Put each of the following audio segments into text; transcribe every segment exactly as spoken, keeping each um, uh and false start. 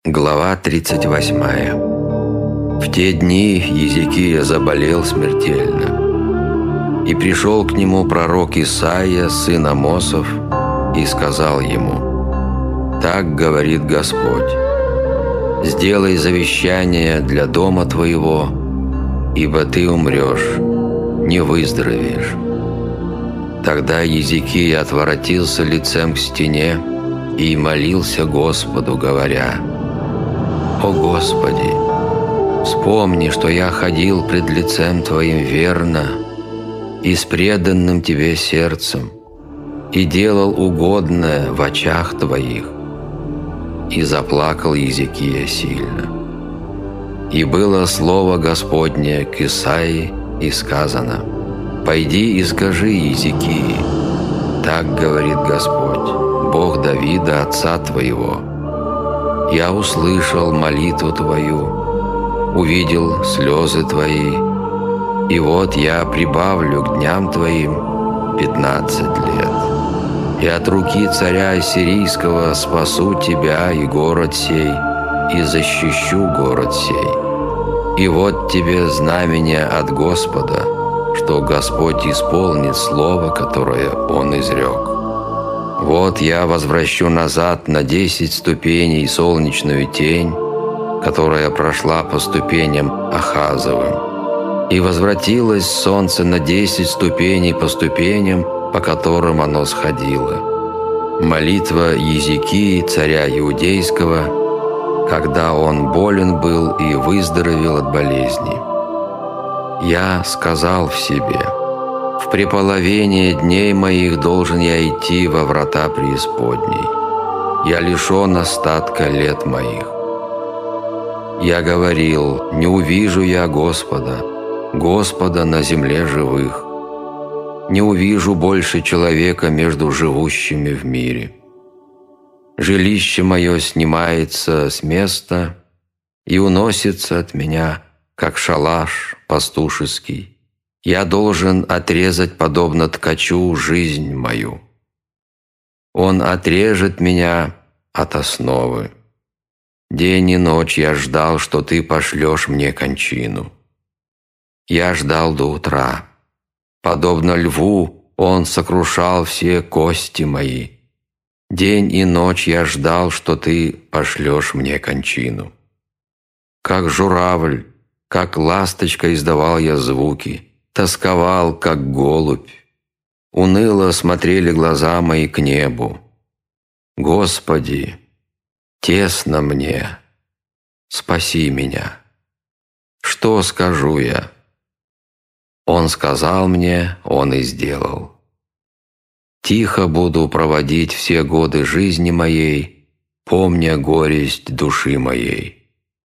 Глава тридцать восьмая. В те дни Езекия заболел смертельно. И пришел к нему пророк Исаия, сын Амосов, и сказал ему: «Так говорит Господь: сделай завещание для дома твоего, ибо ты умрешь, не выздоровеешь». Тогда Езекия отворотился лицем к стене и молился Господу, говоря: «О Господи, вспомни, что я ходил пред лицем Твоим верно и с преданным Тебе сердцем, и делал угодное в очах Твоих». И заплакал Езекия сильно. И было слово Господне к Исаии, и сказано: «Пойди и скажи Езекии: так говорит Господь, Бог Давида, отца твоего: я услышал молитву твою, увидел слезы твои, и вот я прибавлю к дням твоим пятнадцать лет, и от руки царя Ассирийского спасу тебя и город сей, и защищу город сей. И вот тебе знамение от Господа, что Господь исполнит слово, которое Он изрек. Вот я возвращу назад на десять ступеней солнечную тень, которая прошла по ступеням Ахазовым, и возвратилось солнце на десять ступеней по ступеням, по которым оно сходило». Молитва Езекии, царя Иудейского, когда он болен был и выздоровел от болезни. «Я сказал в себе: в преполовение дней моих должен я идти во врата преисподней. Я лишен остатка лет моих. Я говорил: не увижу я Господа, Господа на земле живых. Не увижу больше человека между живущими в мире. Жилище мое снимается с места и уносится от меня, как шалаш пастушеский. Я должен отрезать, подобно ткачу, жизнь мою. Он отрежет меня от основы. День и ночь я ждал, что ты пошлешь мне кончину. Я ждал до утра. Подобно льву он сокрушал все кости мои. День и ночь я ждал, что ты пошлешь мне кончину. Как журавль, как ласточка издавал я звуки, тосковал, как голубь. Уныло смотрели глаза мои к небу. Господи, тесно мне, спаси меня. Что скажу я? Он сказал мне, Он и сделал. Тихо буду проводить все годы жизни моей, помня горесть души моей.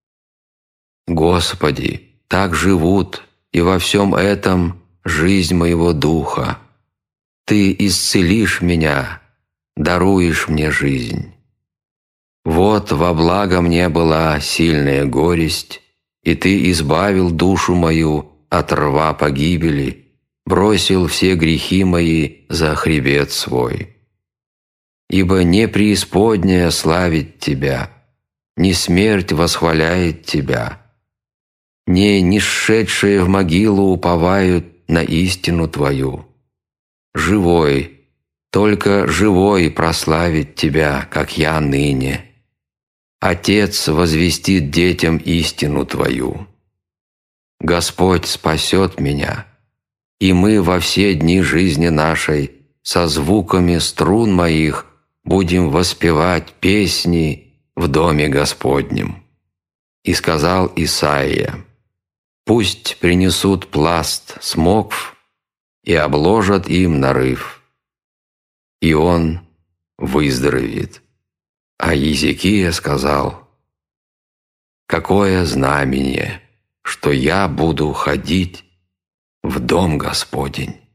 Господи, так живут, и во всем этом жизнь моего духа. Ты исцелишь меня, даруешь мне жизнь. Вот во благо мне была сильная горесть, и Ты избавил душу мою от рва погибели, бросил все грехи мои за хребет свой. Ибо не преисподняя славит Тебя, не смерть восхваляет Тебя, не нисшедшие в могилу уповают на истину Твою. Живой, только живой прославит Тебя, как я ныне. Отец возвестит детям истину Твою. Господь спасет меня, и мы во все дни жизни нашей со звуками струн моих будем воспевать песни в доме Господнем». И сказал Исаия: «Пусть принесут пласт смокв и обложат им нарыв, и он выздоровеет». А Езекия сказал: «Какое знамение, что я буду ходить в дом Господень».